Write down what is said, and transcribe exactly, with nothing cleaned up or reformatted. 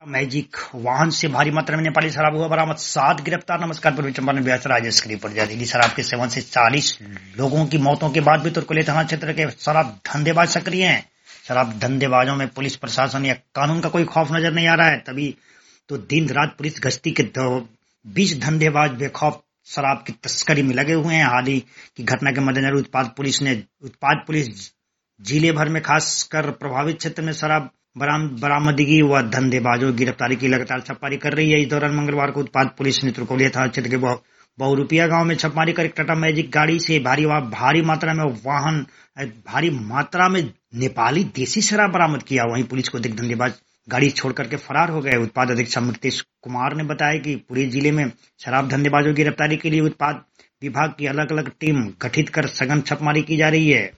Magic वाहन से भारी मात्रा में नेपाली शराब हुआ बरामद, सात गिरफ्तार। नमस्कार, पूर्वी चंपारण ब्यास राजेश की रिपोर्ट। जहरीली शराब के सेवन से चालीस लोगों की मौतों के बाद भी तुर्कोली थाना क्षेत्र के शराब धंधेबाज सक्रिय हैं। शराब धंधेबाजों में पुलिस प्रशासन या कानून का कोई खौफ नजर नहीं आ रहा है। तभी तो दिन रात पुलिस गश्ती के बीच धंधेबाज बेखौफ शराब की तस्करी में लगे हुए हैं। हाल ही की घटना के मद्देनजर उत्पाद पुलिस ने उत्पाद पुलिस जिले भर में खासकर प्रभावित क्षेत्र में शराब बरामदगी व धंधेबाजों की गिरफ्तारी की लगातार छापेमारी कर रही है। इस दौरान मंगलवार को उत्पाद पुलिस ने तुर्कोलिया थाना क्षेत्र के बहुरूपिया गांव में छापेमारी कर एक टाटा मैजिक गाड़ी से भारी भारी मात्रा में वाहन भारी मात्रा में नेपाली देसी शराब बरामद किया। वहीं पुलिस को देख धंधेबाज गाड़ी छोड़ करके फरार हो गए। उत्पाद अधीक्षक अमृतेश कुमार ने बताया कि पूरे जिले में शराब धंधेबाजों की गिरफ्तारी के लिए उत्पाद विभाग की अलग अलग टीम गठित कर सघन छापेमारी की जा रही है।